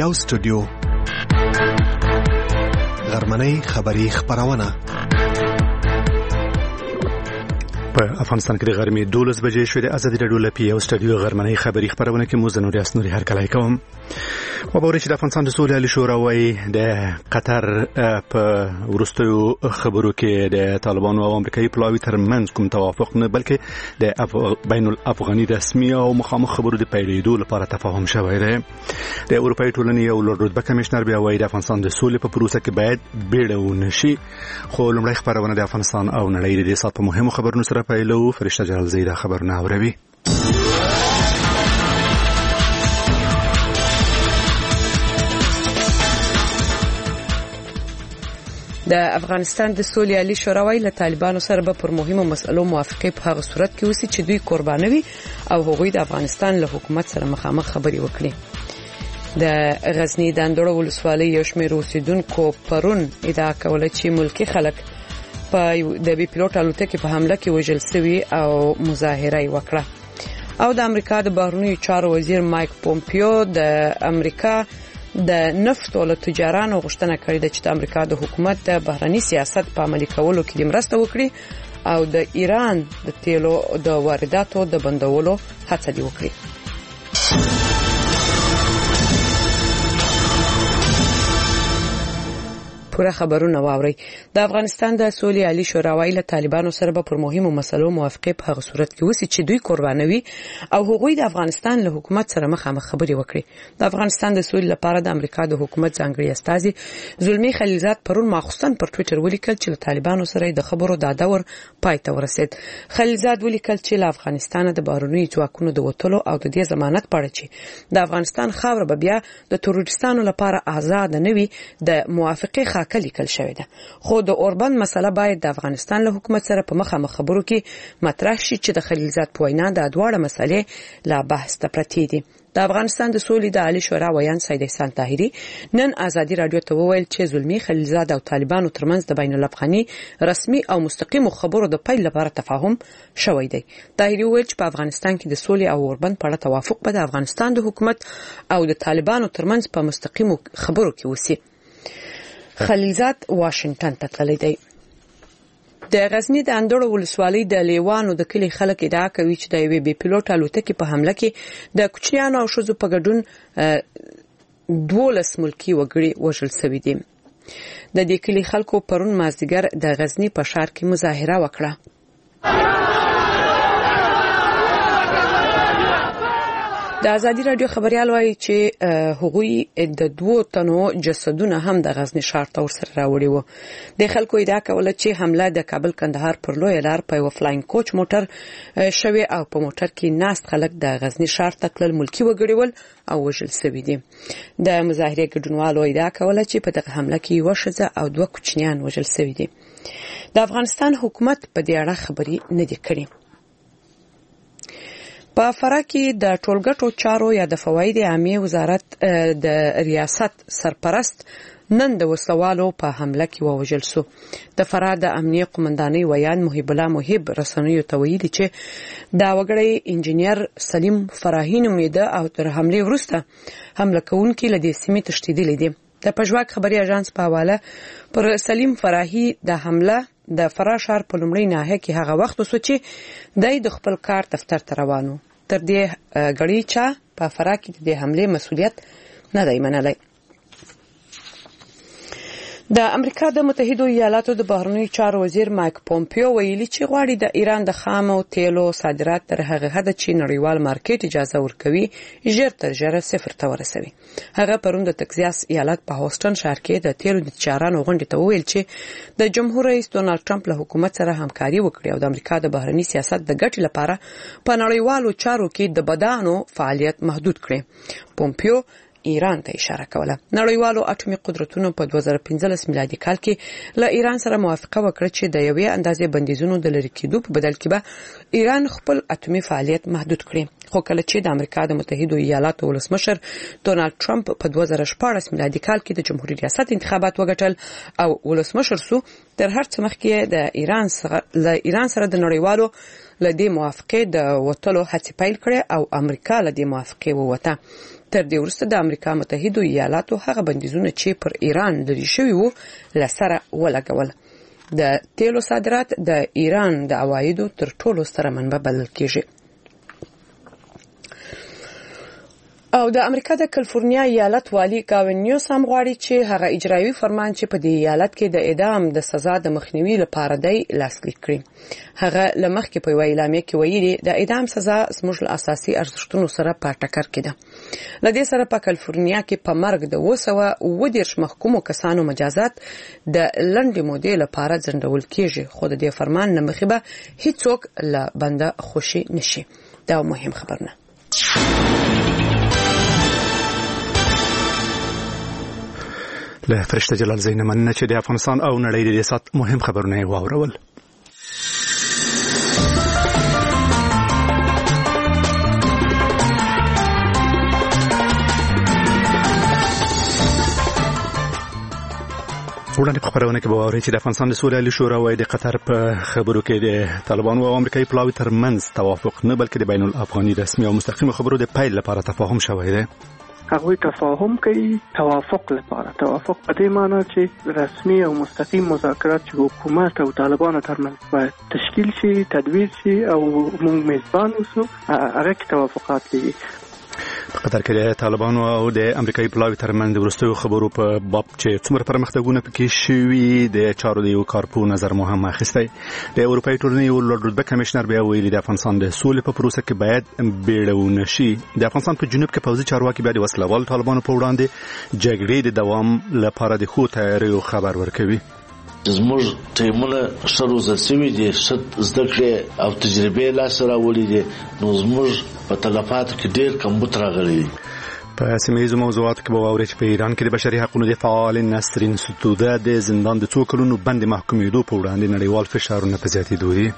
یو سټوډیو غرمنۍ خبری خبرونه په افغانستان کې د غرمې 12 بجې شوې د ازادي راډیو لپاره یو سټوډیو غرمنۍ خبری خبرونه کې موږ نور اسنوري هر کله کوم وبوري چې د افغانستان د سولې عالی شورا وايي د قطر په ورستیو خبرو کې د طالبانو او امریکایي پلاوي ترمنځ کوم توافق نه بلکې د بین الافغاني رسمي او مخامخ خبرو د پیلېدو لپاره تفاهم شوی دی. د اروپאי ټولنې یو لوړ رتبه کمشنر بیا وايي د افغانستان د سولې په پروسه کې باید بیړه ونشي. خو لومړی خبرونه د افغانستان او نړۍ د سات په مهمو خبرونو سره پیلو. فرشته جلال زیدا خبرونه اوروي. د افغانستان د سولې عالی شورا وايي له طالبانو سره به پر مهمو مسلو موافقه په هغه صورت کې وسی چې دوی قربانوي او هغوی د افغانستان له حکومت سره مخامخ خبري وکړي. د غزنی د اندړو ولسوالۍ یو شمېر اوسیدونکو پرون ادعا کوله چې ملکی خلک په د بي پيلوټ الوتکې په حمله کې وژل شوي او مظاهره وکړه. او د امریکا د بهرنیو چارو وزیر مایک پومپیو د امریکا د نفت او تجارانو غوښتنه کړې ده چې د امریکا د حکومت د بهرنی سیاست په عملي کولو کې مرسته وکړي او د ایران د تیلو د وارداتو د بندولو هڅه وکړي. پوره خبرونه واوري. د افغانستان د سولې عالی شورا وايي له طالبانو سره به پر مهمو مسلو موافقه په هغه صورت کې وسی چې دوی قربانوي او هغوی د افغانستان له حکومت سره مخامخ خبري وکړي. د افغانستان د سولې لپاره د امریکا د حکومت ځانګړي استازي زلمی خلیلزاد پرون ماخصن پر ټوئیټر ولیکل چې له طالبانو سره د خبرو د دور پای ته ورسید. خلیلزاد ولیکل چې له افغانستان د بهرنیو ځواکونو د وټلو او د دې ضمانت پړه چې د افغانستان خاور به بیا د تروریستانو لپاره آزاد نه وي د موافقه لیکل شوی ده. خو د اوربند مسله باید د افغانستان له حکومت سره په مخامخ خبرو کې مطرح شي چې د خلیلزاد په وینا د دواړه مسلې لا بحث ته پرتې دي. د افغانستان د سولې د عالی شورا ویان سید احسان طاهری نن ازادي رادیو ته وویل چې زلمی خلیلزاد او طالبانو ترمنځ د بین الافغاني رسمي او مستقیم خبرو د پیل لپاره تفاهم شوی دی. طاهری وویل چې په افغانستان کې د سولې او اوربند په اړه توافق به د افغانستان د حکومت او د طالبانو ترمنځ په مستقیم خبرو کې وسی. خلیلزاد واشنگټن ته تللی دی. د غزنی د اندړو ولسوالۍ د لیوانو د کلی خلک ادعا کوي چې د یوې بي پيلوټ الوتکې په حمله کې د کوچنیانو او ښځو په ګډون 12 ملکی وګړي وژل شوي دي. د دې کلی خلکو پرون مازدیګر د غزنی په ښار کې مظاهره وکړه. د ازادي رادیو خبريال وايي چې هغوی د 2 تنو جسدونه هم د غزنی ښار ته ورسره راوړي وو. د خلکو ادعا کوله چې حمله د کابل کندهار پر لوی لار په یو فلاین کوچ موټر شوی او په موټر کې ناست خلک د غزنی ښار ته تلل ملکی وګړي ول او وژل شوي دي. د مظاهره ګډونوالو ادعا کوله چې په دغه حمله کې یو ښځه او 2 کوچنیان وژل شوي دي. د افغانستان حکومت په دې اړه خبري نه دی کړی. په فراه کې د ټولګټو چارو یا د فواید عامه وزارت د ریاست سرپرست نن د وسوالو په حمله کې ووژل شو. د فراه د امنیه قومندانۍ ویان محب الله محب رسنیو ته ویلي چې دا وګړی انجنیر سلیم فراهی نومیده او تر حمله وروسته حمله کوونکي له دې سیمې تښتیدلي دي. د پژواک خبري اژانس په حواله پر سلیم فراهی د حمله د فراه ښار په لومړی ناحیه کې هغه وخت وسو چې د خپل کار دفتر ته روانو. تر دې غړي چې په فراه کې د حمله مسؤلیت نه دی منلی. د امریکا د متحده ایالاتو د بهرنیو چارو وزیر مایک پومپیو ویلي چې غواړي د ایران د خامو تیلو صادرات تر هغه حد چې نړیوال مارکیټ اجازه ورکوي ژر تر ژره صفر ته ورسوي. هغه پرون د تکزاس ایالت په هوسټن ښار کې د تیلو د تجارانو غونډې ته ویل چې د جمهور رئیس ډونالد ټرمپ له حکومت سره همکاري وکړي او د امریکا د بهرنی سیاست د ګټې لپاره په نړیوالو چارو کې د بدانو فعالیت محدود کړي. پومپیو ایران ته اشاره کوله. نړیوالو اټومي قدرتونو په 2015 میلادي کال کې له ایران سره موافقه وکړه چې د یوې اندازې بندیزونو د لری کېدو په بدل کې به ایران خپل اټومي فعالیت محدود کړي. خو کله چې د امریکا د متحده ایالاتو ولسمشر ډونالد ټرمپ په 2014 میلادي کال کې د جمهوریت ریاست انتخابات وګټل او ولسمشر سو تر هر څه مخکې د ایران سره د نړیوالو لدې موافقه د وټلو هڅې پیل کړې او امریکا لدې موافقه ووته. تر دې وروسته د امریکا متحده ایالاتو هغه بندیزونه چې پر ایران لري شوی وو لسره ولګول. د تیلو صادرات د ایران د عوایدو تر ټولو ستره منبع بلل کېږي. او د امریکا د کالیفورنیا ایالت والی گاوین نیوسام غواړي چې هغه اجرایوي فرمان چې په دې ایالت کې د اعدام د سزا د مخنیوي لپاره دی لاسلیک کړي. هغه لمخکې په وینا اعلامیه کې ویلي د اعدام سزا زموږ له اساسي ارزښتونو سره په ټکر کې ده. لدې سره په کالیفورنیا کې په مرګ د 210 محکومو کسانو مجازات د لنډې مودې لپاره ځنډول کېږي، خو د دې فرمان نه مخې به هیڅوک له بنده خوشي نشي. دا مهم خبرونه. له فرشته جلال زین مننه چې د افغانستان او نړۍ د ریاست مهم خبرونه واورول. وړاندې په خبرونه کې به واورئ چې د افغانستان د سولې عالي شورا وايي د قطر په خبرو کې د طالبانو او امریکایي پلاوي ترمنځ توافق نه بلکې د بین الافغاني رسمي او مستقیم خبرو د پیل لپاره تفاهم شوی دی. هغوی تفاهم کوي توافق لپاره. توافق په دې معنی چې رسمي او مستقیم مذاکرات چې حکومت او طالبانو ترمنځ باید تشکیل شي، تدویر شي او موږ میزبان اوسو، هغه کې توافقات دي. په قطر کې د طالبانو او د امریکایي پلاوي ترمنځ وروستیو خبرو په باب چې څومره پرمختګونه پکې شوي د چارو د یو کارپو نظر مهم اخیستی. د اروپایي ټولنې یو لوړ رتبه کمشنر بیا ویلي د افغانستان د سولې په پروسه کې باید بیړونه شي. د افغانستان په جنوب کې پوځي چارواکي بیا د وسله والو طالبانو په وړاندې جګړې د دوام لپاره د ښو تیاریو خبر ورکوي. زموږ ټیمونه ښه روزل شوي دي، ښه زده کړې او تجربې لاسته راوړي دي، نو زموږ په تلفاتو کې ډېر کمبود راغلی دی. په سیمه موضوعاتو کې به واورئ چې په ایران کې د بشري حقوقو د فعال نسرین ستوده د زندان د 2 کلونو بند محکومېدو په وړاندې نړیوال فشارونه په زیاتېدو دي.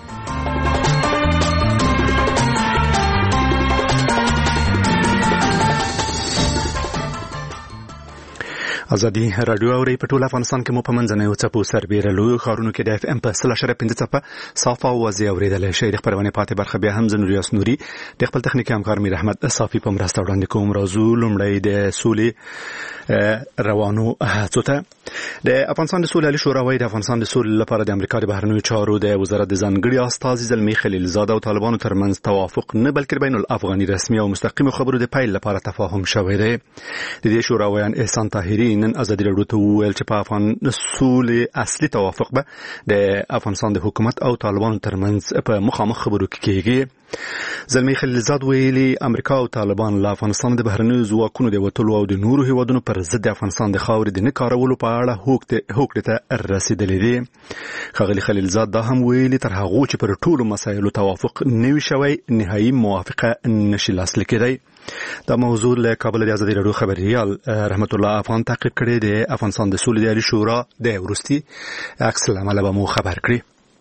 ازادي رادیو اوري په ټول افغانستان کې مو په منځنۍ وڅپو سربېره لوی ښارونو کې د اف ام په 0.5 څپه صافه اوازې اورېدلی شئ. د خبرونې پاتې برخه بیا هم زنوریاس نوري د خپل تخنیکي همکار میر احمد صافي په مرسته وړاندې کوم. راځو لومړی د سولې روانو هڅو ته. د افغانستان د سولې عالي شورا وايي د افغانستان د سولې لپاره د امریکا د بهرنیو چارو د وزارت د ځانګړي استازي زلمي خلیلزاده او طالبانو ترمنځ توافق نه بلکې بین الافغاني رسمي او مستقیم خبرو د پیل لپاره تفاهم شوی دی. د دې شورا ویان احسان طاهري نن ازادي رادیو ته ویل چې په افغان سولې اصلي توافق به د افغانستان د حکومت او طالبانو ترمنځ په مخامخ خبرو کې کېږي. زلمي خلیلزاد ویلي امریکا او طالبان له افغانستان د بهرنیو ځواکونو د وټلو او د نورو هیوادونو پر ضد د افغانستان د خاورې د نه کارولو په اړه هوکړې ته رسیدلي دي. ښاغلي خلیلزاد دا هم ویلي تر هغو چې پر ټولو مسایلو توافق نه وي شوی نهایي موافقه نشي لاسلیک کېدی. دا موضوع له کابل د ازادي رادیو خبريال رحمت الله افغان تعقیب کړی د افغانستان د سولې عالي شورا د وروستي عکس العمل به مو خبر کړی.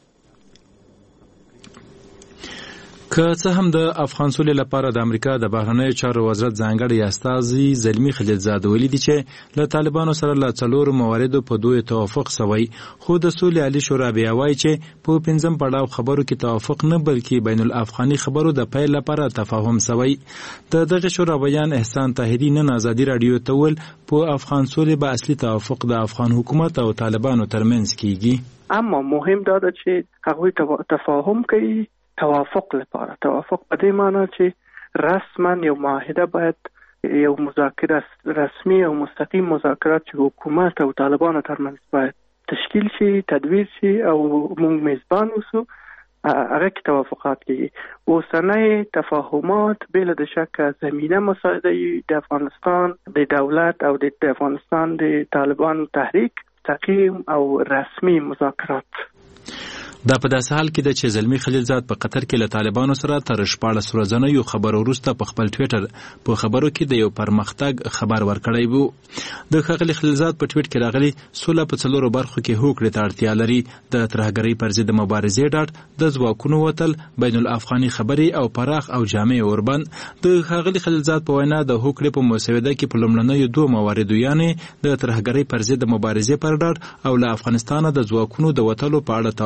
که څه هم د افغان سولې لپاره د امریکا د بهرنیو چارو وزارت ځانګړی استازي زلمي خلیلزاد ویلي دي چې له طالبانو سره له 4 مواردو په 2 توافق شوی، خو د سولې عالي شورا بیا وایي چې په 5م پړاو خبرو کې توافق نه بلکې بین الافغاني خبرو د پیل لپاره تفاهم شوی. د دغه شورا بیان احسان طاهري نن ازادي رادیو ته ویل په افغان سولې به اصلي توافق د افغان حکومت او طالبانو ترمنځ کیږي، اما مهم دا ده چې هغوی تفاهم کوي توافق لپاره. توافق په دې معنی چې رسما یو معاهده باید یو مذاکره رسمي او مستقیم مذاکرات چې حکومت او طالبانو ترمنځ باید تشکیل شي، تدویر شي او موږ میزبان اوسو، هغه کې توافقات کیږي. اوسنۍ تفاهمات بلا د شک زمینه مساعده د افغانستان د دولت او د افغانستان د طالبان تحریک مستقیم او رسمي مذاکرات. دا په داسې حال کې د چې زلمي خلیلزاد په قطر کې له طالبانو سره تر 14 ورځې یو خبر وروسته په خپل ټویټر په خبرو کې د یو پرمختګ خبر ورکړی وو. د خغلی خلیلزاد په ټویټ کې راغلی سوله په 4 برخو کې هوکړې ته اړتیا لري: د ترهګرۍ پر ضد مبارزې ډاډ، د ځواکونو وتل، بین الافغاني خبرې او پراخ او جامع اوربند. د خغلی خلیلزاد په وینا د هوکړې په مسوده کې په لومړنیو 2 مواردو یعنی د ترهګرۍ پر ضد مبارزې پر ډاډ او له افغانستانه د ځواکونو د وتلو په اړه توافق ته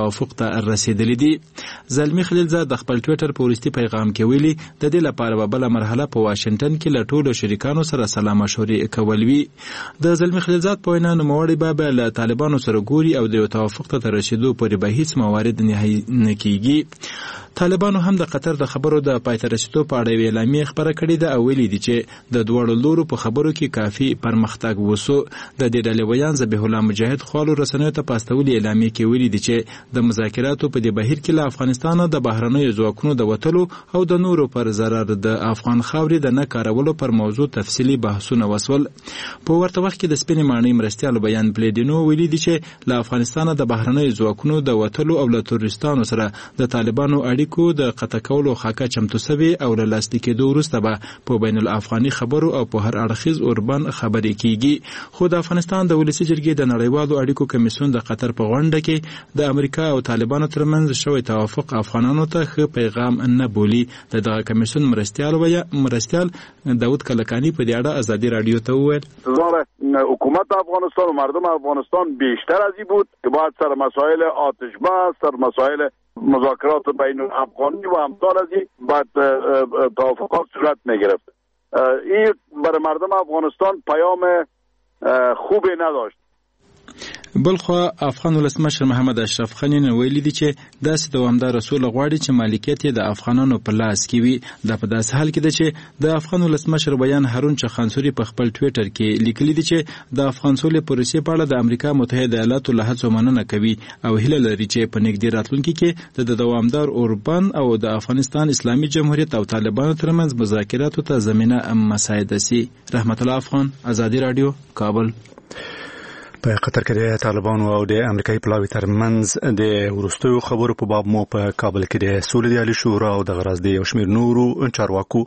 ته رسیدلی دي. زلمی خلیلزاد د خپل ټویټر په وروستي پیغام کې ویلي د دې لپاره به بله مرحله په واشنګټن کې له ټولو شریکانو سره سلا مشورې کول وي. د زلمی خلیلزاد په وینا نوموړی به له طالبانو سره ګوري او د یو توافق ته رسیدو پورې به هیڅ موارد نهایي نه کیږي. طالبانو هم د قطر د خبرو د پای ته رسیدو په اړه یوه اعلامیه خپره کړې ده او ویلي دي چې د دواړو لورو په خبرو کې کافي پرمختګ وسو. د دې ډلې ویان ذبیح الله مجاهد خپلو رسنیو ته په استولي اعلامیه کې ویلي دي چې د مذاکراتو په دې بهیر کې له افغانستانه د بهرنیو ځواکونو د وتلو او د نورو پر ضرر د افغان خاورې د نه کارولو پر موضوع تفصیلي بحثونه وسول. په ورته وخت کې د سپینې ماڼۍ مرستیالو بیان پلیډینو ویلي دي چې له افغانستانه د بهرنیو ځواکونو د وتلو او له تروریستانو سره د طالبانو اړیکو د قطع کولو خاکه چمتو سوي او له لاسلیک کېدو وروسته به په بین الافغاني خبرو او په هر اړخیز اوربند خبرې کیږي. خو د افغانستان د ولسي جرګې د نړیوالو اړیکو کمیسیون د قطر په غونډه کې د امریکا او طالبانو ترمنځ شوی توافق افغانانو ته ښه پیغام نه بولي. د دغه کمیسیون مرستیال داود کلکانی په دې اړه ازادي رادیو ته وویل حکومت افغانستان و مردم افغانستان بیشتر از این بود که باید سر مسائل آتش بس، سر مسائل مذاکرات بین الافغانی و امثال از این باید توافقات صورت نگرفت. این برای مردم افغانستان پیام خوبی نداشت. بلخوا افغان ولسمشر محمد اشرف غنی ویلي دي چې داسې دوامدار سوله غواړي چې مالکیت یې د افغانانو په لاس کې وي. دا په داسې حال کې ده چې د افغان ولسمشر بیان هارون چخانسوري په خپل ټویټر کې لیکلي دي چې د افغان سولې پروسې په اړه د امریکا متحده ایالاتو له هڅو مننه کوي او هیله لري چې په نږدې راتلونکي کې د دوامدار اوربند او د افغانستان اسلامي جمهوریت او طالبانو ترمنځ مذاکراتو ته زمینه مساعده سي. رحمت الله افغان، ازادي رادیو، کابل. په قطر کې د طالبانو او د امریکایي پلاوي ترمنځ د وروستیو خبرو په باب مو په کابل کې د سولې د عالی شورا او د غرض د یو شمېر نورو چارواکو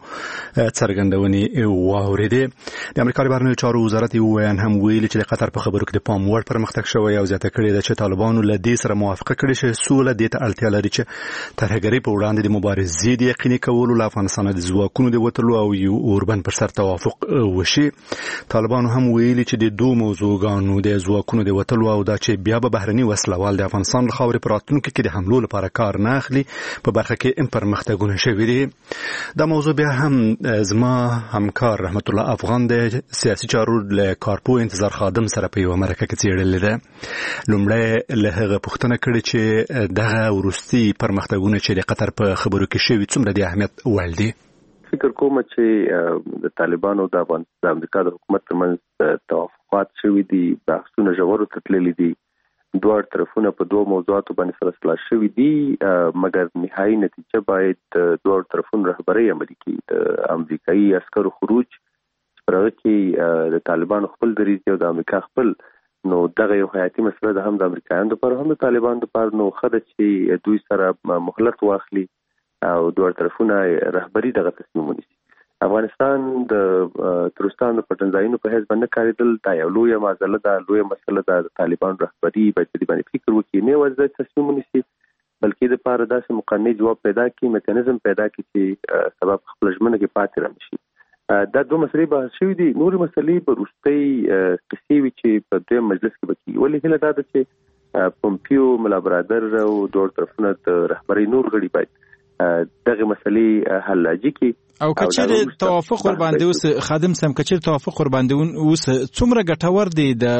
څرګندونې واورېدې. د امریکا بهرنیو چارو وزارت هم ویلي چې د قطر په خبرو کې د پام وړ پرمختګ شوی او زیاته کړې ده چې طالبانو له دې سره موافقه کړې چې سوله دې ته اړتیا لري چې ترهګرۍ په وړاندې د مبارزې د یقیني کولو له افغانستانه د ځواکونو د وتلو او یو اوربند پر سر توافق وشي. طالبانو هم ویلي چې د دوه موضوعګانو د ځواکونو د وتلو او دا چې بیا به بهرني وسلوال د افغانستان له خاورې په راتلونکي کې د حملو لپاره کار نه اخلي په برخه کې پرمختګونه شوي دي. دا موضوع بیا هم زما همکار رحمت الله افغان د سیاسي چارو له کارپوه انتظار خادم سره په یوه مرکه کې څېړلې ده. لومړی له هغه پوښتنه کړې چې دغه وروستي پرمختګونه چې د قطر په خبرو کې شوي څومره د اهمیت وړ دي. فکر کوم چې د طالبانو د امریکا د حکومت ترمنځ توافقات شوي دي، بحثونه ژورو ته تللي دي، دوه طرفونه په دوه موضوعاتو باندې سره سلا شوي دي، مګر نهایي نتیجه باید د دوه طرفونو رهبري عملي کړي. د امریکایي عسکرو خروج پر هغه کې د طالبانو خپل دریځ او د امریکا خپل، نو دغه یو حیاتي مسله ده، هم د امریکایانو لپاره هم د طالبانو لپاره. نو ښه ده چې دوی سره مهلت واخلي او دوه طرفونه رهبري دغه تصمیم ونیسي. افغانستان د تروریستانو په ځایونو په حساب نه کاریدل دا یو لویه معضله ده، لویه مسله ده. د طالبانو رهبري باید په دې باندې فکر وکړي، نه یوازې تصمیم ونیسي بلکې د لپاره داسې مقننه جواب پیدا کړي، میکانیزم پیدا کړي چې سبب خپل ژمنه کې پاتې رانشي. دا دوه مسلې به شوي دي. نورې مسلې به وروستۍ قصې وي چې په دویم مجلس کې به کېږي. ولې هیله دا ده چې پومپیو، ملا برادر او دوه طرفونه د رهبري نور غړي باید دغه مسلې حل لاجی کی او کچیر توافق ور باندې اوس خادم سم کچیر توافق ور باندې اوس څومره ګټور دی د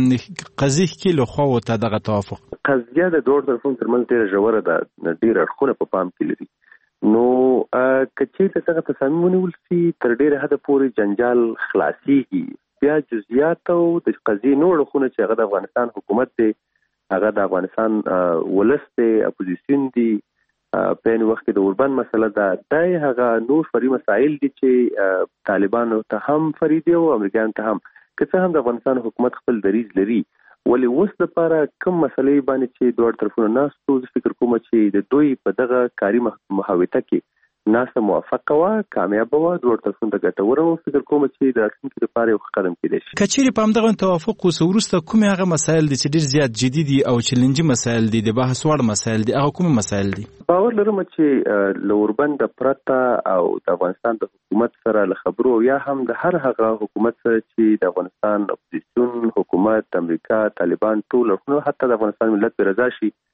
قضیه کې له خو ته دغه توافق قضیه د دوه طرفونو ترمنځ ډیره ژوره ده، ډیره اړخونه په پام کې لري. نو کچیر دغه تصامیم ونیول شي تر ډیره حد پورې جنجال خلاصيږي. بیا جزئیات او د قضیه نور اړخونه چې هغه د افغانستان حکومت دی، هغه د افغانستان ولس دی، اپوزیشن دی، په یو وخت کې د اوربند مسله ده، هغه نور فري مسایل دي چې طالبانو ته هم فریدي او امریکایانو ته هم، که څه هم د افغانستان حکومت خپل دریځ لري. ولې اوس لپاره کوم مسلې باندې چې دوه طرفونه ناستو، فکر کوم چې د دوی په دغه کاري محاوته کې ناسه موافقه وا، کامیاب وا، دوه طرفونه ګټور او فکر کوم چې د راتلونکي لپاره یو قدم کېدای شي. کچېرې په همدغه توافق اوس وروسته کوم هغه مسایل دي چې ډېر زیات جدي دي او چیلنجي مسایل دي، د بحث وړ مسایل دي، هغه کوم مسایل دي؟ باور لرم چې له اوربند پرته او د افغانستان د حکومت سره له خبرو، یا هم د هر هغه حکومت سره چې د افغانستان اپوزیسیون، حکومت، امریکا، طالبان، ټول ورونه، حتی د افغانستان ملت به رضا شي،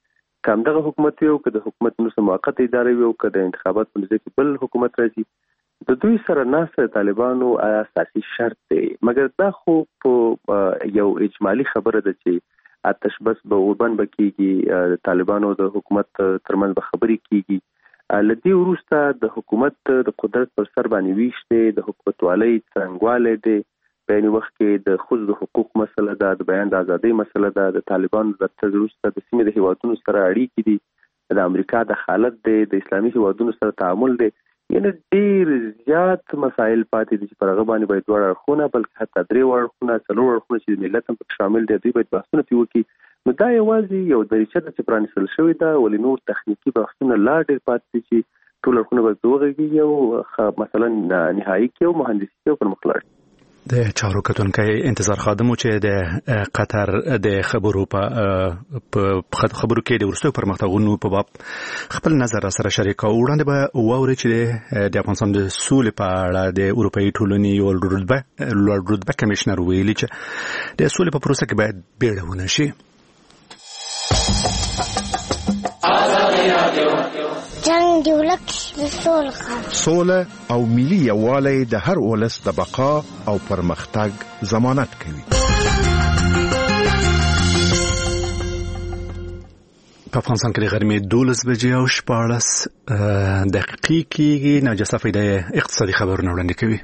همدغه حکومت یو که د حکومت نو موقته ادارې یو که د انتخابات په نتیجه کې بل حکومت راځي د دوی سره ناسه طالبانو اساسي شرط دی مګر دا خو په یو اجمالی خبره ده چې آتش بس به اوربند بکیږي د طالبانو د حکومت ترمنځ به خبرې کیږي لدی وروسته د حکومت د قدرت پر سر باندې ویشته د حکومت والی څنګهواله دی په یو وخت کې د خود د حقوق مسله ده د بیان د ازادۍ مسله ده د طالبانو د تجربه د سیمې د هیوادونو سره اړیکې دي د امریکا د حالت دی د اسلامي هیوادونو سره تعامل دی یعنی ډیر زیات مسائل پاتې دي چې پر هغه باندې باید وړ اړخونه بلکې حتی درې اړخونه څلور اړخونه چې ملت هم پکې شامل دي دوی باید بحثونه پرې وکړي نو دا یوازې یو دریچه ده چې پرانیستل شوې ده ولې نور تخنیکي بحثونه لا ډیر پاتې دي چې ټول اړخونه به وغږیږي او مثلا نهایي کې او مهندسي او پرمخ لاړ د چارو کتونکي انتظار خادمو چې د قطر د خبرو په خبرو کې د ورستو پرمختګونو په باب خپل نظر سره شریک او وړاندې به ووري چې د افغانستان د سولې په اړه د اروپאי ټولنې یو لوړ رتبه کمشنر ویلي چې د سولې په پروسه کې باید بیړه ونشي جنگ دی ولک سوله او ملي یووالی د هر ولس د بقا او پرمختګ ضمانت کوي. په افغانستان کې غرمې 12 بجې او 14 دقیقې کېږي. نجا صفیده اقتصادي خبرونه وړاندې کوي.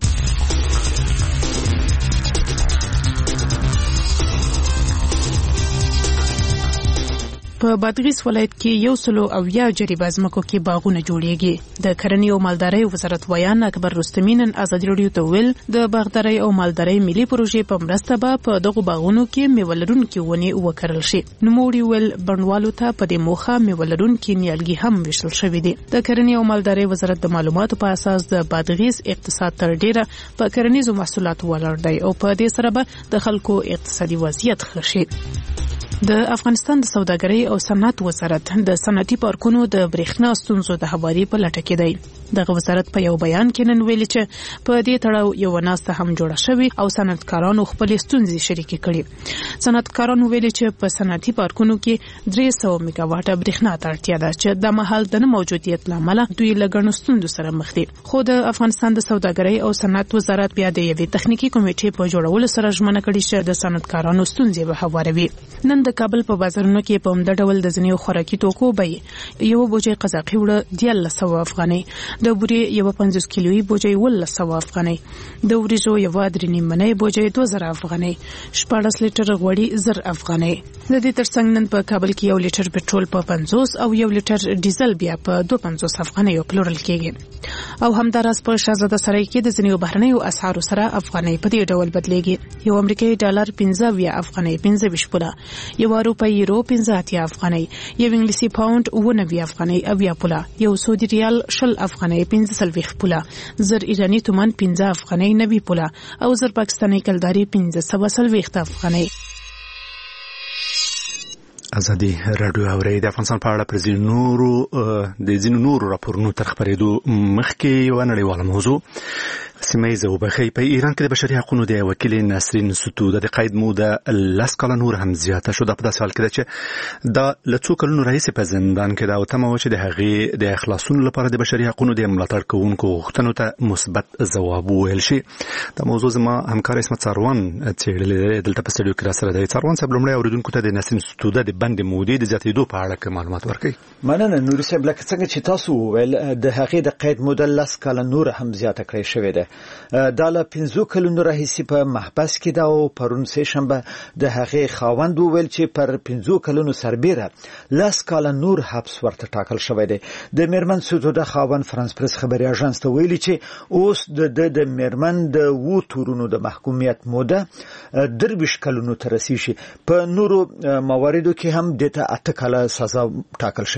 په بادغیس ولایت کې 100 جریبه ځمکو کې باغونه جوړیږي. د کرنې او مالدارۍ وزارت ویان اکبر رستمی نن ازادي راډیو ته ویل د باغدارۍ او مالدارۍ ملي پروژې په مرسته به په دغه باغونو کې میوه لرونکي ونې وکرل شي. نوموړي ویل بڼوالو ته په دې موخه میوه لرونکي نیالګي هم ویشل شوي دي. د کرنې او مالدارۍ وزارت د معلوماتو په اساس د بادغیس اقتصاد تر ډیره په کرنیزو محصولاتو ولاړ دی او په دې سره به د خلکو اقتصادي وضعیت ښه شي. د افغانستان د سوداګرۍ او صنعت وزارت د صنعتي پارکونو د برېښنا ستونزو د هواري په لټه کې دی. دغه وزارت په یو بیان کې نن ویلي چې په دې تړاو یو ناسته هم جوړه شوې او صنعتکارانو خپل ستونزې شریکې کړې. صنعتکارانو ویلي چې په صنعتي پارکونو کې 300 میگاواټه برېښنا ته اړتیا ده چې د مهال د موجودیت لامل دوی له ګڼو ستونزو سره مخ دي. خو د افغانستان د سوداګرۍ او صنعت وزارت بیا د یوې تخنیکی کمیټې په جوړولو سره ژمنه کړې چې د صنعتکارانو ستونزې به هواروي. نن د کابل په بازارونو کې په همدغه ډول د ځینو خوراکي توکو بیې یو بوجي قزاقي وړه 1300 افغانۍ، د بوري یو 50 کیلویي بوجي 1200 افغانۍ، د وریجو یو 3 منۍ بوجي 2000 افغانۍ، 14 لیټر غوړي 1000 افغانۍ. د دې ترڅنګ نن په کابل کې 1 لیټر پټرول په 50 او 1 لیټر ډیزل بیا په 250 افغانۍ پلورل کېږي. او همداراز په شاهزاده سرای کې د ځینو بهرنیو اسعارو سره افغانۍ په دې ډول بدلېږي. یو امریکایي ډالر 15 افغانۍ 15 پوله، یو اروپایي یورو 15 افغانۍ، یو انګلیسي پاوند 90 افغانۍ 80 پوله، یو سعودي ریال 20 افغانۍ 15 پوله، 1000 ایرانی تومان 15 افغانۍ 90 پوله او 1000 پاکستاني کلداري 1540 افغانۍ. ازادي راډیو اوري د افغانستان په اړه پر ځینو نورو راپورونو تر خبرېدو مخکې یو نړیواله موضوع سیمایي وبخي. په ایران کې د بشري حقوقو د وکیل نسرین ستوده د قید موده 10 کاله نور هم زیاته شو. په داسې حال کې ده چې دا له څو کلونو راهیسې په زندان کې ده او تمه وه چې د هغې د خلاصون لپاره د بشري حقوقو د ملاتړ کوونکو غوښتنو ته مثبت ځواب وویل شي. دا موضوع زما همکار اسمت څاروان څېړلې دلته په سټډیو کې راسره دی. څاروان صاحب لومړی اورېدونکو ته د نسرین ستوده د بندې مودې د زیاتېدو په اړه معلومات ورکړئ. مننه نوري صاحب. لکه څنګه چې تاسو وویل د هغې د قید موده 10 کاله نور هم زیاته کړې شوې ده. دا له 15 کلونو راهیسې په محبس کې ده او پرون سه شنبه د هغې خاوند وویل چې پر 15 کلونو سربیره 10 کاله نور حبس ورته ټاکل شوی دی. د میرمن ستوده خاوند فرانس پریس خبري اژانس ته ویلي چې اوس د میرمن د 2 تورونو د محکومیت موده 23 کلونو ته رسیږي. په نورو مواردو کې هم دته 8 کاله سزا ټاکل شوی ده.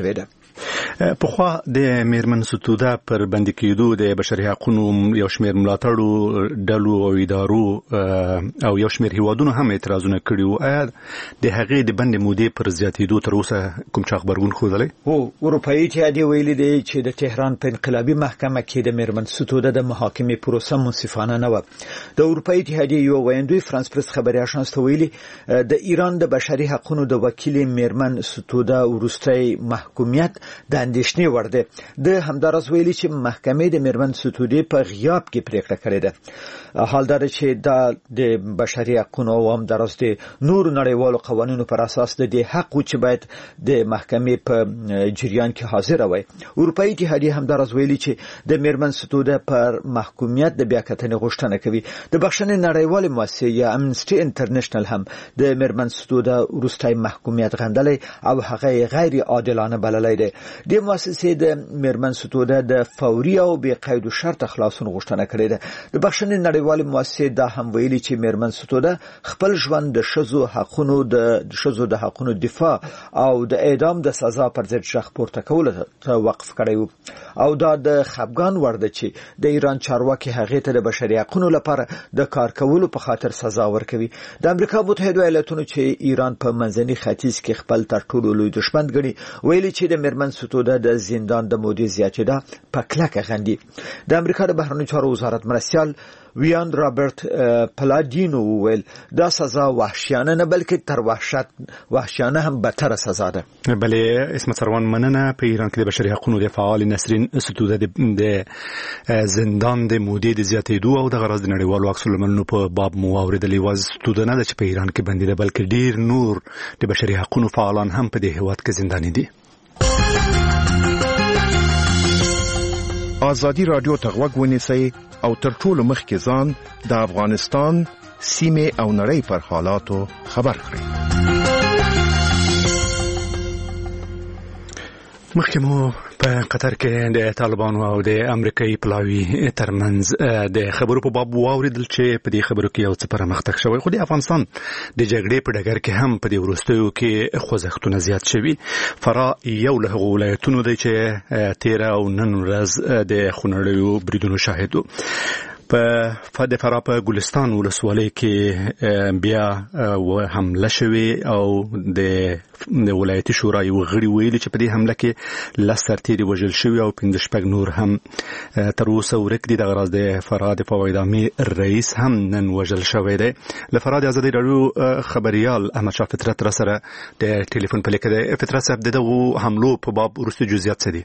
پخوا د میرمن ستوده پر بندي کېدو د بشري حقوقو یو شمېر ملاتړو ډلو او ادارو او یو شمېر هیوادونو هم اعتراضونه کړي وو. آیا د هغې د بندي مودې پر زیاتېدو تر اوسه کوم چا خبرګون ښودلی؟ هو اروپایي اتحادیه ویلي دی چې د تهران په انقلابي محکمه کې د میرمن ستوده د محاکمې پروسه منصفانه نه وه. د اروپایي اتحادیه یو ویاندوی فرانس پرس خبري اژانس ته ویلي د ایران د بشري حقوقو د وکیل میرمن ستوده وروستي محکومیت د اندېښنې وړ دی. د همدارس ویلي چې محکمې د میرمن ستوده په غیاب کې پریکړه کړې ده. حال دا چې د بشري حقوقو او همدارس د نور نړیوالو قوانینو پر اساس د حق چې باید د محکمې په جریان کې حاضر وي. اروپایي اتحادیه همدارس ویلي چې د میرمن ستوده پر محکومیت د بیاکتنې غوښتنه کوي. د بخښنې نړیوالې مؤسسې یا امنسټي انټرنیشنل هم د میرمن ستوده وروستي محکومیت غندلی او هغه غیر عادلانه بللی دی. د مؤسسې د میرمن ستوده د فوري او بې قید و شرط خلاصون غوښتنه کړې ده. د بخښنې نړیوالې مؤسسې دا هم ویلي چې میرمن ستوده خپل ژوند د ښځو حقونو دفاع او د اعدام د سزا پر ضد ژغ پورته کولو ته وقف کړی و او دا د خپګان وړ ده چې د ایران چارواکي هغې ته د بشري حقوقو لپاره د کار کولو په خاطر سزا ورکوي. د امریکا متحده ایالاتونو چې ایران په منځني ختیځ کې خپل تر ټولو لوی دښمن ګڼي ویلي چې د میرمن ستوده د زندان د مودې زیاتېدا په کلکه غندي. د امریکا د بهرنیو چارو وزارت مرستیال ویان رابرت پلادینو ویل دا سزا وحشیانه نه بلکې تر وحشیانه هم بدتره سزا ده. بلې اسمت سروان مننه. په ایران کې د بشري حقوقو د فعال نسرین ستوده د زندان د مودې د زیاتېدو او د غرض د نړیوالو عکس العملونو په باب مو اوریدلې و. ستوده نه ده چې په ایران کې بندي ده بلکې ډیر نور د بشري حقوقو فعالان هم په دې هیواد کې زنداني دي. ازادي رادیو ته غوږ ونیسئ او تر ټولو مخکې ځان د افغانستان سیمې او نړۍ پر حالاتو خبر کړئ. مخکې مو په قطر کې د طالبانو او د امریکایي پلاوي ترمنځ د خبرو په باب واوریدل چې په دې خبرو کې یو څه پرمختګ شوی، خو د افغانستان د جګړې په ډګر کې هم په دې وروستیو کې خوځښتونه زیات شوي. فرا یو له هغو ولایتونو دی چې تیره او نن ورځ د خونړیو بریدونو شاهد و. د فرا په ګلستان ولسوالۍ کې بیا حمله شوې او د ولایتي شورا یو غړي ویلي چې په دې حمله کې 10 سرتیري وژل شوي او 15 نور هم تر اوسه ورک دي. دغه راز د فرا د فواد عامې رئیس هم نن وژل شوی دی. له فرا د ازادي رادیو خبريال احمد شاه فطرت را سره د ټلیفون په لیکه دی. فطرت صاحب دغه حملو په باب وروستي جزئیات څه دي؟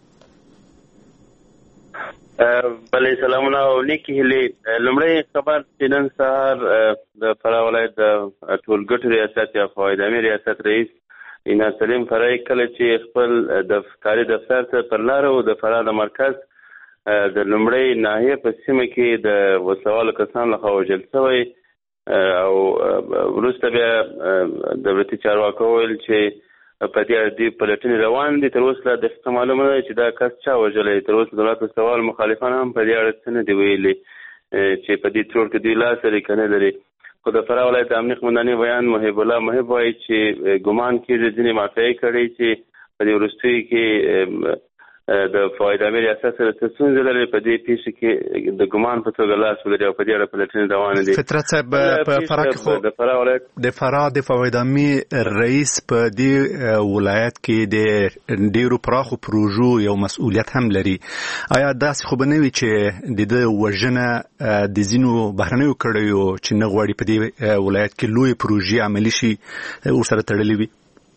بلې سلامونه او نیکی هیلې. لومړی خبر چې نن سهار د فرا ولایت د ټولګټو ریاست یا فواد عامې ریاست رئیس اینا سلیم فرای کله چې خپل د کاري دفتر ته پر لار او د فرا د مرکز د لومړی ناحیه په سیمه کې د وسوالو کسان لخوا وژل شوی او وروسته بیا دولتي چارواکو ویل چې په دې اړه پلټنې روان دي. تر اوسه د معلومه ده چې دا کس چا وژلی. تر اوسه دولت سوال مخالفان هم په دې اړه څه نه دي ویلي چې په دې ترور کې دوی لاس لري که نه لري. خو د فرا ولایت د امنیت قومندانۍ بیان محب الله محب وایي چې ګمان کېږي ځینې مافیایي کړی چې په دې وروستیو کې د فواد عامې ریاست سره څه ستونزې لري، په دې پیښه کې د ګمان په توګه لاس ولري او په دې اړه پلټنې روانې دي. فطرت صاحب په فرا کې خو د فرا د فواد عامې رئیس په دې ولایت کې د ډیرو پراخو پروژو یو مسؤلیت هم لري. آیا داسې خو به نه وي چې د وژنه د ځینو بهرنیو کړیو چې نه غواړي په دې ولایت کې لوی پروژې عملي شي ورسره تړلې وي؟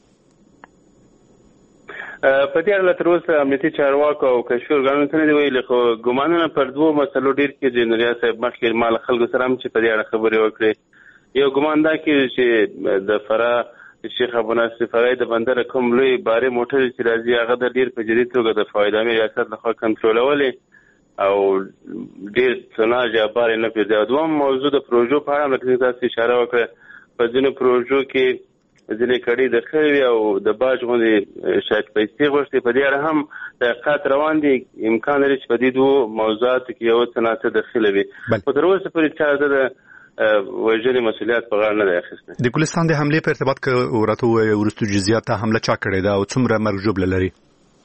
په دې اړه تر اوسه امنیتي چارواکو او کشفي ارګانونو څه نه دي ویلي، خو ګمانونه پر دوو مسلو ډېر کېږي. نوریا صاحب مخکې ما له خلکو سره هم چې په دې اړه خبرې وکړې. یو ګمان دا کېږي چې د فرا شیخ ابو ناصر فرای د بندر کوم لوی باري موټر چې راځي هغه د ډېر په جدي توګه د فواد عامې ریاست لخوا کنټرولولې او ډېر څناج یا بار نه پیدا. دوم موضوع د پروژو په اړه لکه تاسو اشاره وکړه، په ځینو پروژو کې ځینې کړي د خوي او د باج غوندې شاید پیسې غوښتي. په دې اړه هم تحقیقات روان دي. امکان لري چې په دې دوه موضوعاتو کې یو څه ناڅه دخیله وي. خو تر اوسه پورې چا د وژنې مسؤلیت په غاړه نه دی اخیستی. د ګلستان د حملې په ارتباط کې ورته وروستو جزئیات ته حمله چا کړې ده او څومره مرګ ژوبله لري؟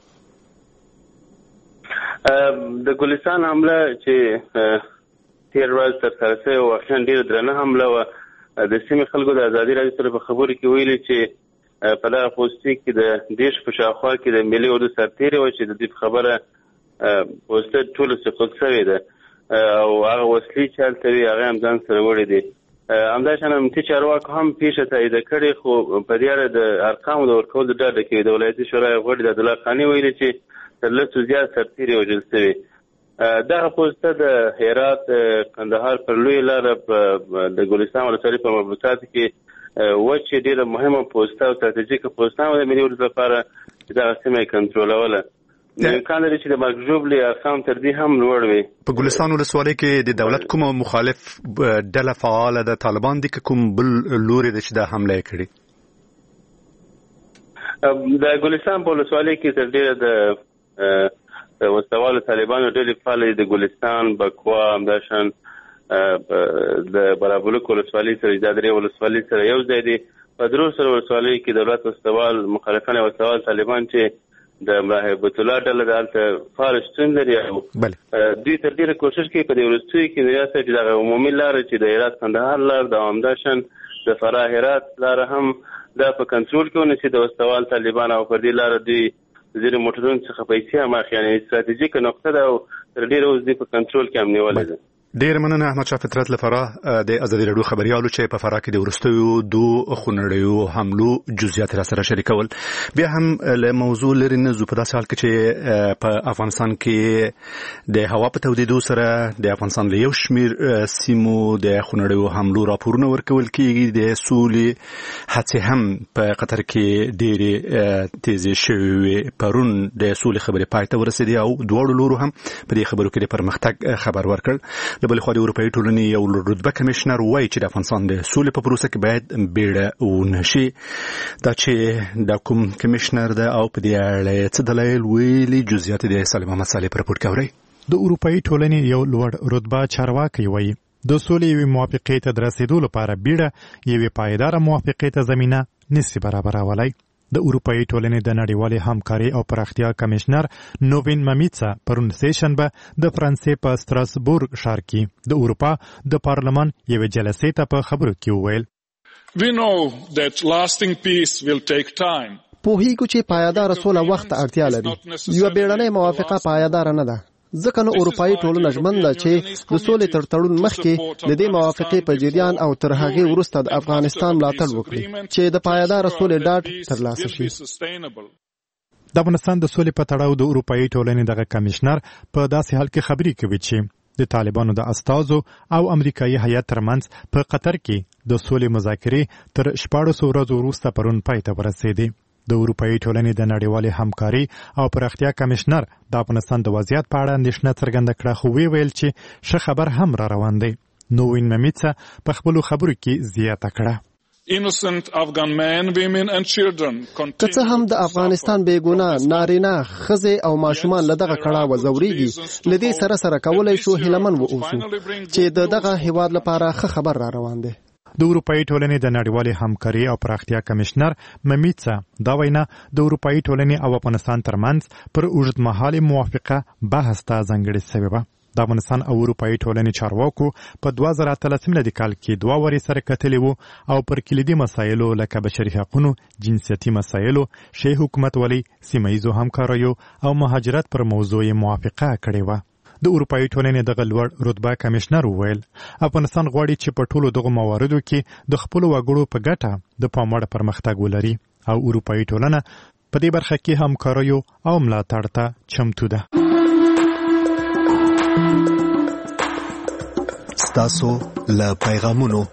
د ګلستان حمله چې تیر ورځ ترسره شوې واقعا ډېره درنه حمله وه. د سیمې خلکو د ازادي راډیو سره په خبرو کې ویلي چې په دغه پوستې کې د دېرش په شاوخوا کې د ملي اردو سرتېرې وه چې د دوی په خبره پوسته ټوله سقوط شوې ده او هغه وسلې چې هلته وي هغه هم ځان سره وړي دي. همداشان امنیتي چارواکو هم پیښه تایید کړې، خو په دې اړه د ارقامو د ورکولو د ډاډ کوي. د ولایتي شورای غړي د عبدالله قاني ویلي چې تر لسو زیات سرتېرې وژل شوي. دغه پوسته د هرات کندهار پر لویه لاره د ګلستان ولسوالۍ په مربوطاتو کې وچې ډېره مهمه پوسته او ستراتیژیکه پوسته وه د ملي اردو لپاره چې دغه سیمه یې کنټرولوله. امکان لري چې د مرګ ژوبلې ارقام تر دې هم لوړ وي. په ګلستان ولسوالۍ کې د دولت کومه مخالف ډله فعاله د طالبان دي که کوم بل لوري ده چې دا حمله یې کړې؟ د ګلستان په ولسوالۍ کې تر ډېره د وسوالو طالبانو ډلې فعاله د ګلستان، بکوا، همداشان د برابلوک ولسوالۍ سره د درې ولسوالۍ سره یو ځای دي. په درو سره ولسوالۍ کې دولت وسوال مخالفان وسوال طالبان چې د ملاحبت الله ډله د هلته فعال شتون لري او دوی تر ډېره کوشش کوي په دې وروستیو کې ریاست چې دغه عمومي لاره چې د هرات کندهار لاره د همداشان د فراه هرات لاره هم دا په کنټرول کې ونیسي د وسوال طالبان او پر دې لاره دوی ځینې موټرونو څخه پیسې هم اخلي. یعنې ستراتیژیکه نقطه ده او تر ډېره اوس دوی په کنټرول کې هم نیولې ده. ډیر مننه احمدشاه فطرت له فراه د ازادي راډیو خبريالو چې په فراه کې د ورستیو دوه خونړیو حملو جزئیات را سره شریکول. بیا هم له موضوع لري نه زو په داسې حال کې چې په افغانستان کې د هوا په تودیدو سره د افغانستان له یو شمیر سیمو د خونړیو حملو راپورونه ورکول کیږي. د سولې هڅې هم په قطر کې ډېرې تیزې شوې. پرون د سولې خبرې پای ته ورسېدې او دواړو لورو هم په دې خبرو کې د پرمختګ خبر ورکړ. د بل خو د اروپאי ټولنې یو رتبه کمشنر وایي چې د افغانستان د سولې په پروسه کې باید بیړه ونشي. دا چې د کوم کمشنر ده او په دې اړه څه دلایل ویلي جزئیات د سلیم احمد صالح پر راپور کوي. د اروپאי ټولنې یو لوړ رتبه چارواکي وایي د سولې یوې موافقې ته د رسیدو لپاره بیړه یوې پایداره موافقې ته زمینه نشي برابرولای. د اروپאי ټولنې د نړیوالې همکاري او پراختیا کمشنر نووین ممیڅا پرون سیشنبه د فرانسې په ستراسبورګ ښار کې د اروپا د پارلمان یوې جلسې ته په خبرو کې وویل We know that lasting peace will take time. پوهیږو چې پایدار سوله وخت اړتیا لري. یو بیړنۍ موافقه پایدار نه ده. ځکه نو اروپאי ټولنه ژمن ده چې د سولې تر تړون مخکې د دې موافقې په جریان او تر هغې وروسته د افغانستان ملاتړ وکړي چې د پایدار سولې ډاډ ترلاسه شي. د افغانستان د سولې په تړاو د اروپאי ټولنې دغه کمشنر په داسې حال کې خبري کوي چې د طالبانو د استازو او امریکایي هیات ترمنځ په قطر کې د سولې مذاکرې تر 1400 ورځې وروسته پرون پای ته ورسېدې. د اروپאי ټولنې د نړیوالې همکاري او پراختیا کمشنر د افغانستان د وضعیت په اړه اندېښنه څرګنده کړه، خو ویل چې ښه خبر هم را روان دی. نووین ممیڅا په خپلو خبرو کې زیاته کړه Innocent Afghan men, women and children که څه هم د افغانستان بیګناه نارینه ښځې او ماشومان له دغه کړاوه ځورېږي، له دې سره سره کولی شو هیلهمن واوسو چې د دغه هیواد لپاره ښه خبر را روان دی. د اروپאי ټولنې د نړیوالې همکاري او پراختیا کمشنر ممیڅا دا وینا د اروپאי ټولنې او افغانستان ترمنځ پر اوږدمهالې موافقه بحث ته ځانګړې شوې وه. د افغانستان او اروپאי ټولنې چارواکو په 2013 میلادي کال کې دوه وارې سره کتلي وو او پر کلیدي مسایلو لکه بشري حقوقو، جنسیتي مسایلو، شی حکومتولۍ، سیمه ییزو همکاریو او مهاجرت پر موضوع موافقه کړې وه. د اروپאי ټولنې دغه لوړ رتبه کمشنر وویل افغانستان غواړي چې په ټولو دغو مواردو کې د خپلو وګړو په ګټه د پام وړ پرمختګ ولري او اروپאי ټولنه په دې برخه کې همکاریو او ملاتړ ته چمتو ده. ستاسو له پیغامونو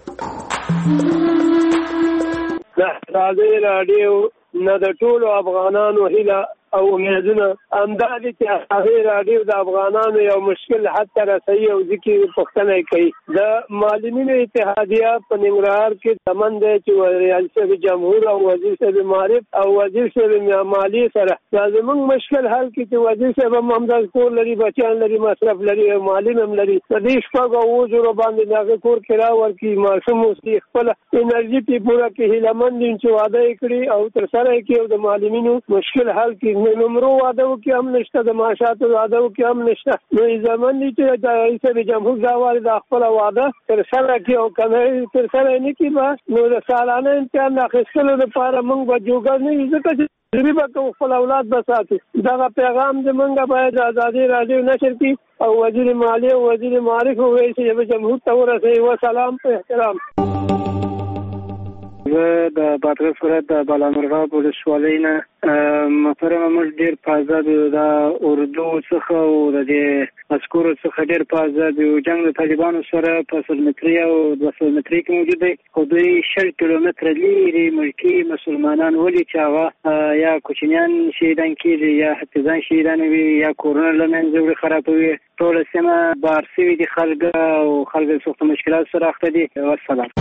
راډیو نه د ټولو افغانانو هیله او امیدونه همدا دي چې هغه راډیو د افغانانو یو مشکل حد ته رسوي او ځکه پوښتنه کوي. د معلمینو اتحادیه په ننګرهار کې تمن دی چې ریاست جمهور او وزیر صاحب معارف او وزیر صاحب مالی سره لازمون مشکل حل کړي چې وزیر صاحب هم د کور لري، بچیان لري، مصرف لري، معلم هم لري. د دې شپږ او زرو باندې دغه کور کرا ورکړي، ماشوم اوسې خپل انرژي په پوره کې هیلمن دي چې وعده کړی او تر سره کې د معلمینو مشکل حل کړي. نمرو واده وکړي هم نشته، د معاشاتو واده وکړي هم نشته. نو ضمن دي چې د رئیس جمهور ځواري د خپل واده تر سره کې او کنه تر سره نه کې بس نو د سالانه امتحان اخیستلو لپاره موږ به جوګر نه یو ځکه چې ریبه کو خپل اولاد بساتي. دا پیغام زمونږ باید ازادي راډیو نشر کړي او وزیر مالیه او وزیر معارف او رئیس جمهور ته ورسوي. وسلام په احترام. د بادغیس ولایت د بالامرغاب ولسوالۍ نه محترمه موږ ډېر په آزاد د اردو څخه او د دې عسکرو څخه ډېر په آزاد یو جنګ د طالبانو سره په 100 متري او 200 متري کې موجود دی. خو دوی 60 کیلومتره لرې ملکي مسلمانان ولي چې هغه یا کوچنیان شهیدان کېږي یا حفظان شهیدان وي یا کورونه له منځه وړي خرابوي. ټوله سیمه بار سوي دي خلک او خلک سخت مشکلات سره اخته دي. والسلام.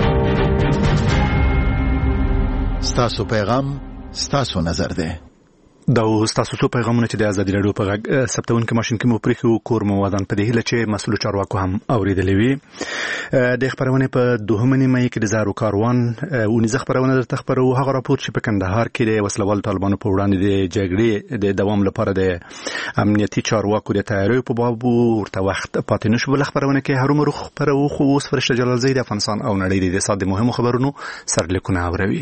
ستاسو پیغام ستاسو نظر دی. دا ستاسو څو پیغامونه چې د ازادي راډیو په غږ ثبتونکو ماشين کې مو پرېښو کور مو ودان په دې هیله چې مسؤل چارواکو هم اوریدلې وي. د خبرونه په 2 مې کې د زارو کاروان ونیزه خبرونه درته خبرو هغه راپور چې په کندهار کې د وسلوال طالبانو په وړاندې د جګړې د دوام لپاره د امنیتي چارواکو د تیاریو په باب ورته وخت پاتې نشو. بل خبرونه کې هرومرو خبرو خو اوس فرشته جلال زید افغانستان او نړۍ د اقتصاد مهمو خبرونو سرلیکونه اوروي.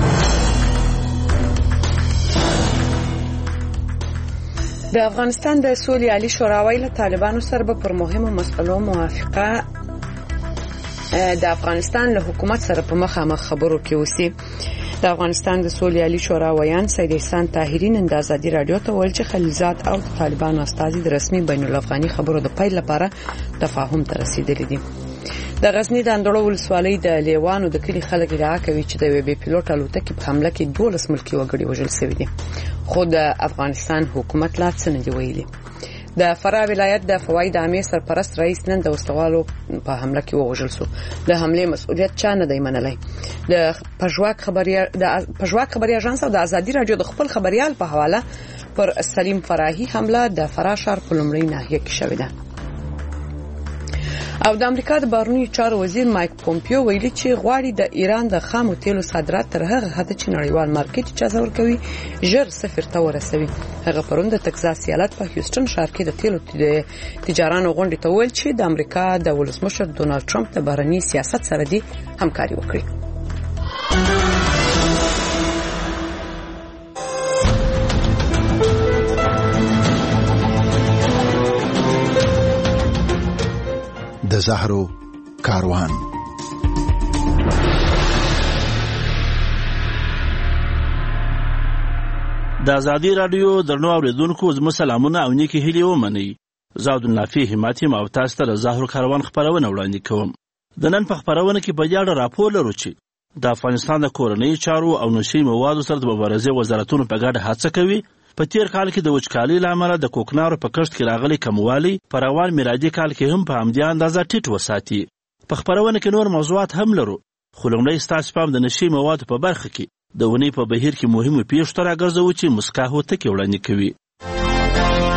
د افغانستان د سولې عالی شورا له طالبانو سره پر مهمو مسلو موافقه د افغانستان له حکومت سره په مخامخ خبرو کې وسی. د افغانستان د سولې عالی شورا ویان سید احسان طاهری نن د ازادي راډیو ته ویل چې خلیلزاد او طالبانو استازي د رسمي بین الافغاني خبرو د پیل لپاره تفاهم ته رسیدلي دي. د غزنی د اندړو ولسوالۍ د لیوانو د کلی خلک ادعا کوي چې د بي پيلوټ الوتکې په حمله کې 12 ملکي وګړي وژل شوي دي. خو د افغانستان حکومت لا څه نه دی ویلي. د فراه ولایت د فواید عامه سرپرست رئیس نن د وسوالو په حمله کې وژل شو. د حمله مسؤلیت چا نه دی منلای. د پژواک خبري اژانس او د ازادي راډیو د خپل خبريال په حواله پر سلیم فراهي حمله د فراه ښار په لومړی ناحیه کې شوې ده. او د امریکا د بهرنیو چارو وزیر مایک پومپیو ویلي چې غواړي د ایران د خامو تیلو صادرات تر هغه حد چې نړیوال مارکیټ اجازه ورکوي ژر صفر ته ورسوي. هغه پرون د تکساس ایالت په هیوستن ښار کې د تیلو تجارانو غونډې ته ویل چې د امریکا د ولسمشر ډونالد ټرمپ د بهرنی سیاست سره دي همکاري وکړي. د زهرو کاروان. د ازادي راډیو درنو اوریدونکو زموږ سلامونه او نیکی هیلې ومنئ. زاد النافي هماتي او تاسو ته د زهرو کاروان خبرونه وړاندې کوم. د نن په خبرونه کې په اړه راپور لرو چې د افغانستان د کورنۍ چارو او نشي موادو سره د مبارزې وزارتونو په ګډه هڅه کوي په تیر کال کې د وچکالۍ لامل د کوکنارو په کښت کې راغلي کموالی په روان میلادي کال کې هم په همدې اندازه ټیټ وساتي. په خبرونه کې نور موضوعات هم لرو خو لومړی ستاسو پام د نشي موادو په برخه کې د ونې په بهیر کې مهمو پیښو ته راګرځوو چې مسکا هوته کې وړاندې کوي.